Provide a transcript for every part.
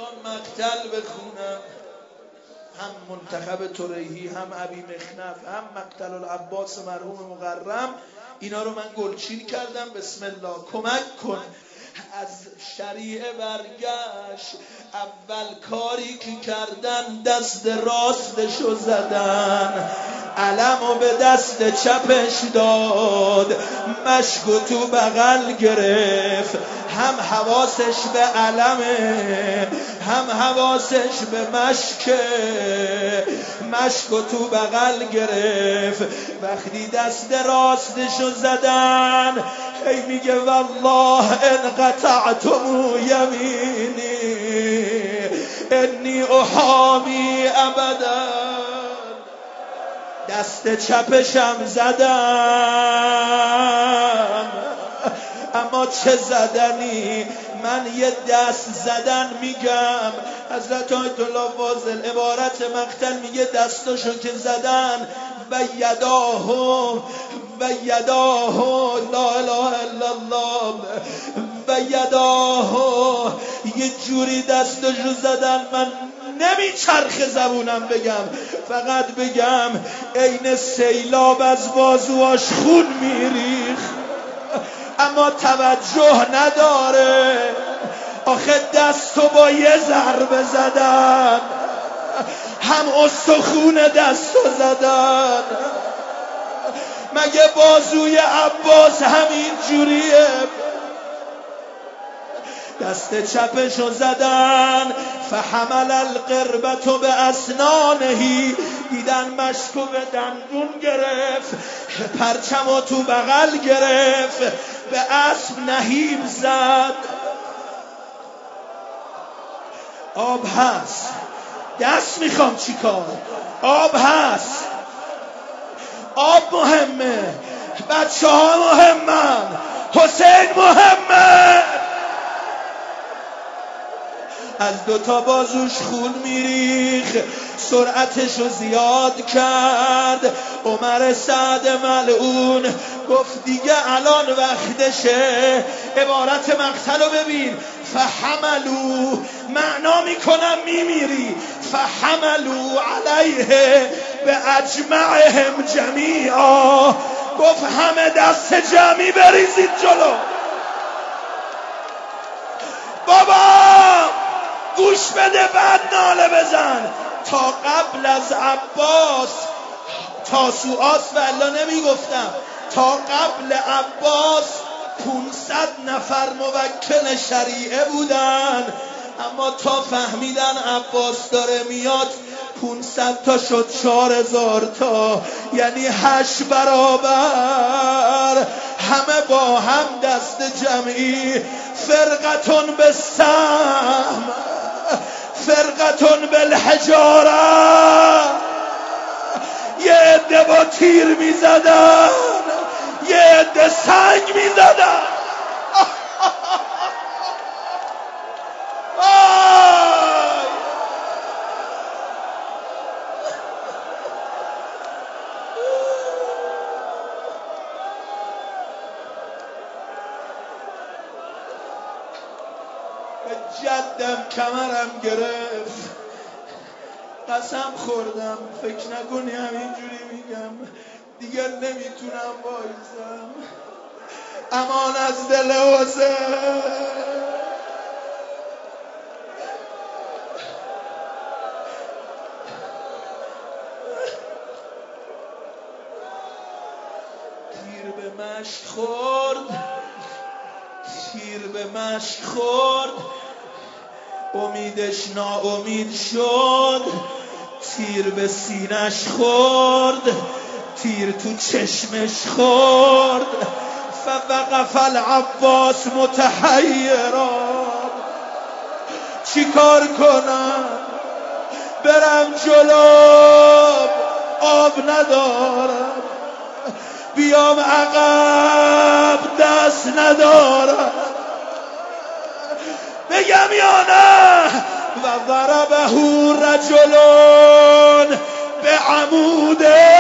میخوام مقتل بخونم، هم منتخب طریحی، هم ابی مخنف، هم مقتل العباس مرحوم مقرم. اینا رو من گلچین کردم. بسم الله. کمک کن. از شریعه برگشت، اول کاری که کردن دست راستشو زدن، علمو به دست چپش داد، مشکو تو بغل گرفت، هم حواسش به علمه هم حواسش به مشکه، مشکو تو بغل گرفت. وقتی دست راستشو زدن هی میگه والله ان قطعتم یمینی انی احامی ابدا. دست چپشم زدم، اما چه زدنی؟ من یه دست زدن میگم. حضرت آیت الله فاضل عبارت مقتل میگه دستاشو که زدن و یداه لا اله الا الله و یداه، یه جوری دستاشو زدن من نمیچرخه زبونم بگم، فقط بگم عین سیلاب از بازواش خون میریخت، اما توجه نداره. آخه دستو با یه ضربه زدن، هم استخون دستو زدن. مگه بازوی عباس همین جوریه؟ دست چپشو زدن، فحمل القربت به اسنانهی، دیدن مشکو به دندون گرفت، پرچمو تو بغل گرفت، به اسب نهیب زد. آب هست، دست میخوام چیکار؟ آب هست، آب مهمه، بچه ها مهمن، حسین مهمه. از دوتا بازوش خون میریخ، سرعتشو زیاد کرد. عمر سعد ملعون گفت دیگه الان وقتشه. عبارت مقتلو ببین، فحملو، معنا میکنم میمیری، فحملو علیه به اجمعهم جمیعا، گفت همه دست جمعی بریزید جلو. بابا گوش بده بعد ناله بزن. تا قبل از عباس تاسوعاست و الا نمیگفتم، تا قبل عباس 500 نفر موکل شریعه بودن، اما تا فهمیدن عباس داره میاد 500 تا شد 4000 تا، یعنی 8 برابر. همه با هم دست جمعی، فرقتون به سهم، فرقتون بالحجاره. یه عده با تیر میزدن، یه عده سنگ میزدن. به جدم کمرم گرفت، قسم خوردم فکر نکنی همینجوری میگم، دیگر نمیتونم وایسم. امان از دل حسین. تیر به مشت خورد، تیر به مشت خورد، امیدش ناامید شد. تیر به سینش خورد، تیر تو چشمش خورد. فوقف العباس متحیرا، چی کار کنم؟ برم جلو، آب ندارم، بیام عقب، دست ندارم، بگم یا نه؟ و ضربه رجلون به عموده.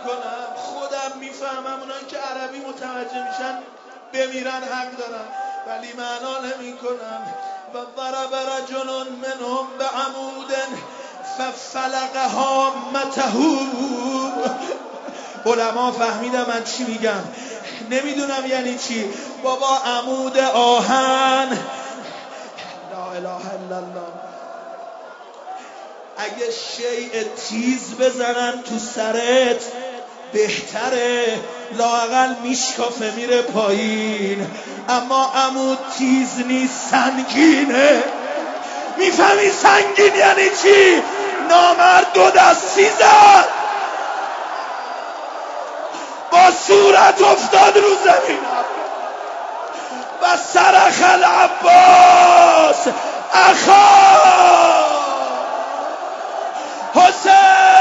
میکنم. خودم میفهمم اونان که عربی متوجه میشن بمیرن حق دارن، ولی معنا نمیکنم. و ضرب رجل منهم بعمود ففلقها متهو. علما فهمیدم من چی میگم، نمیدونم یعنی چی. بابا عمود آهن، لا اله الا الله. اگه شیء تیز بزنن تو سرت بهتره، لااقل میشکافه میره پایین. اما عمود تیز نیست، سنگینه. میفهمی سنگین یعنی چی؟ نامرد 2 دستی زد، با صورت افتاد رو زمین و صرخ العباس اخا حسین.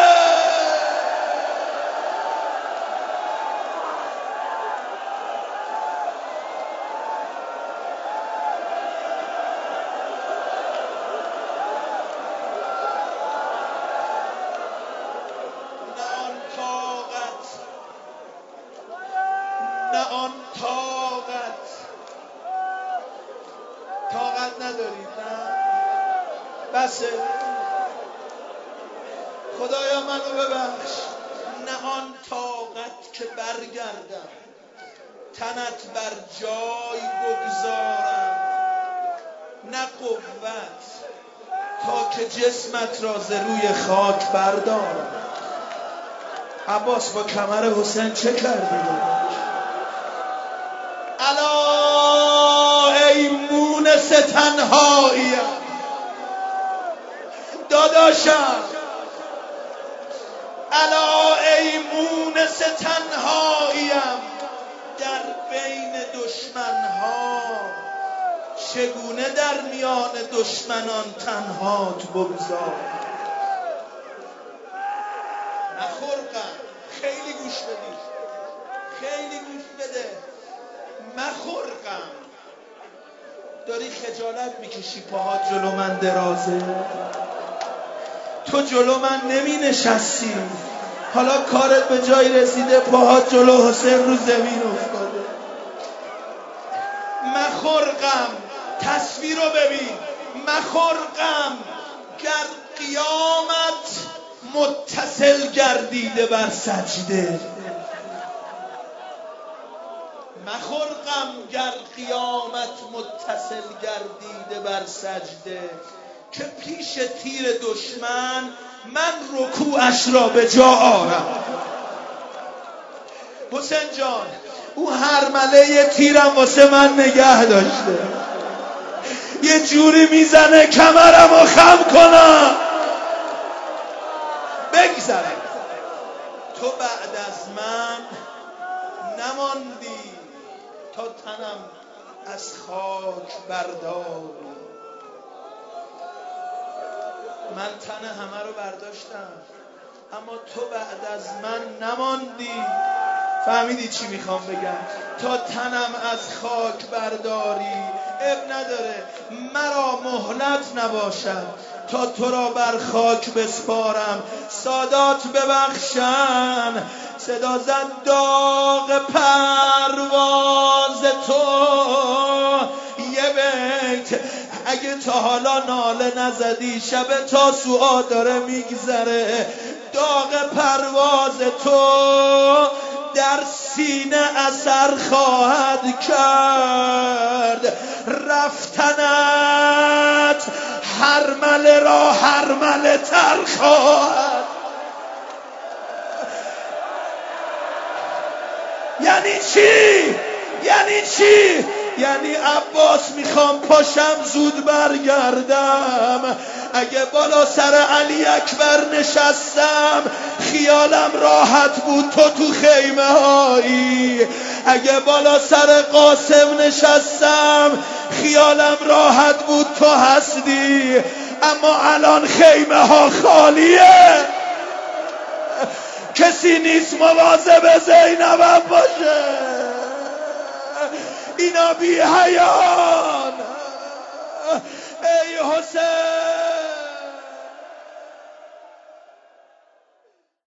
نه آن طاقت ندارید. نه بسه، خدایا منو ببخش. نه آن طاقت که برگردم، تنت بر جای بگذارم. نه قوت تا که جسمت را ز روی خاک بردارم. عباس با کمر حسین چه کردی؟ الا ای مونس تنهاییم، داداشم. الا ای مونس تنهاییم، در بین دشمنها چگونه در میان دشمنان تنهات بگذار. مخرقم، خیلی گوش بدید، خیلی گوش بده. مخرقم، داری خجالت میکشی پاهات جلو من درازه. تو جلو من نمی نشستی، حالا کارت به جای رسیده پاهات جلو حسین رو زمین افتاده. مخرقم، تصویر رو ببین. مخرقم گر قیامت متصل گردیده بر سجده. مخرقم گر قیامت متصل گردیده بر سجده، که پیش تیر دشمن من رکوعش را به جا آرم. حسین جان، او هرمله تیرم واسه من نگه داشته، یه جوری میزنه کمرم رو خم کنم بگذره. تو بعد از من نماندی تا تنم از خاک برداری. من تن همه رو برداشتم، اما تو بعد از من نماندی. فهمیدی چی میخوام بگم؟ تا تنم از خاک برداری. اب نداره مرا مهلت نباشد تا تو را بر خاک بسپارم. سادات ببخشن، صدا زد داغ پرواز تو. یه بیت اگه تا حالا ناله نزدی، شب تاسوعا داره میگذره. داغ پرواز تو در سینه اثر خواهد کرد. رفتنت هرمله را هرمله تر خواهد. یعنی چی؟ یعنی چی؟ یعنی عباس میخوام پاشم زود برگردم. اگه بالا سر علی اکبر نشستم خیالم راحت بود تو تو خیمه هایی. اگه بالا سر قاسم نشستم خیالم راحت بود تو هستی. اما الان خیمه ها خالیه، کسی نیست مواظب زینبم باشه. اینا بی حیان. ای حسین